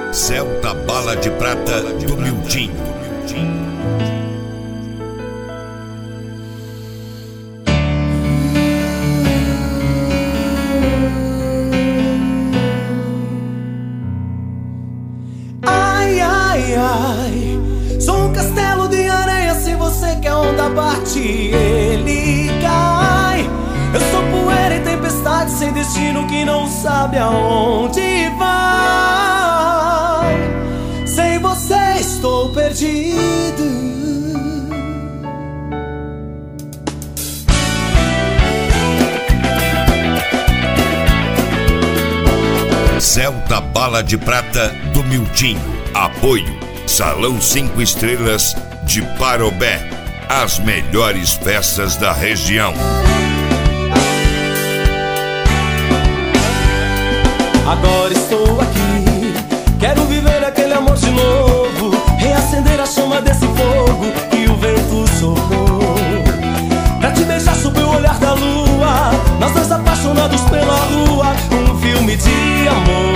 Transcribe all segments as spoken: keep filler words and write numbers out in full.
Celta Bala de Prata do Mildinho. Ai, ai, ai, sou um castelo de areia. Se você quer onda bate, ele cai. Eu sou poeira e tempestade sem destino que não sabe aonde vai. Sem você estou perdido. Celta Bala de Prata do Mildinho. Apoio Salão cinco Estrelas de Parobé. As melhores festas da região. Agora estou aqui, quero viver aquele amor de novo, reacender a chama desse fogo que o vento soprou. Pra te beijar sob o olhar da lua, nós dois apaixonados pela rua, um filme de amor.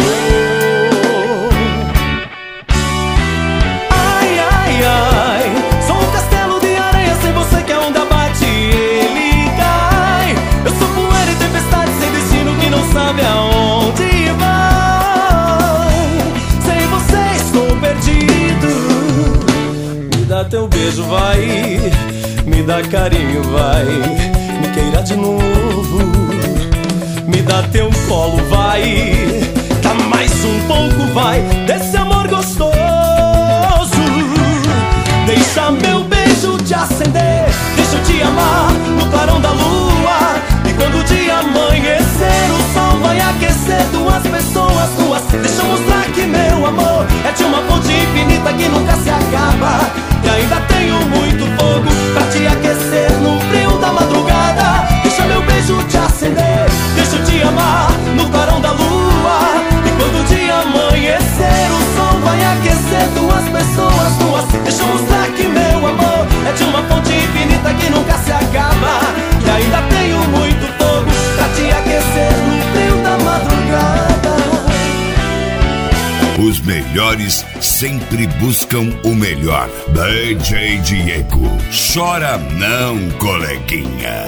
Ai, ai, ai, sou um castelo de areia, sem você que a onda bate, ele cai. Eu sou poeira e tempestade sem destino que não sabe aonde vai. Sem você estou perdido. Me dá teu beijo, vai, me dá carinho, vai, me queira de novo. Me dá teu colo, vai, dá mais um pouco, vai, desse amor gostoso. Deixa meu beijo te acender, deixa eu te amar no clarão da lua. E quando o dia amanhecer, o sol vai aquecer duas pessoas duas. Deixa eu mostrar que meu amor é de uma fonte infinita que nunca se acaba. E ainda tenho muito fogo pra te aquecer no frio da madrugada. Deixa meu beijo te acender, deixa eu te amar no clarão da lua. E quando o dia amanhecer, o sol vai aquecer duas pessoas duas. Deixa eu mostrar que meu amor é de uma fonte infinita que nunca se acaba. E ainda tenho muito fogo pra te aquecer no frio da madrugada. Os melhores sempre buscam o melhor. D J Diego, chora não, coleguinha.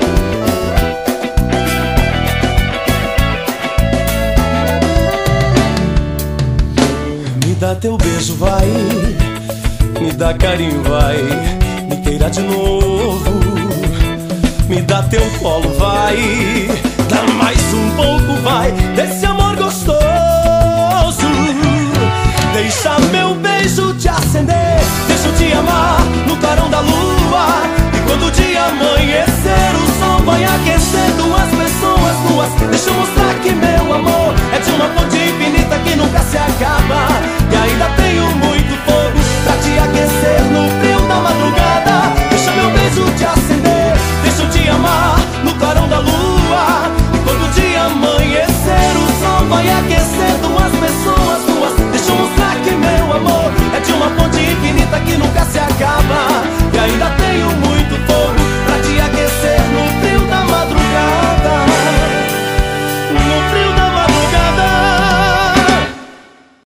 Me dá teu beijo, vai, me dá carinho, vai, me queira de novo. Me dá teu colo, vai, dá mais um pouco, vai, desse amor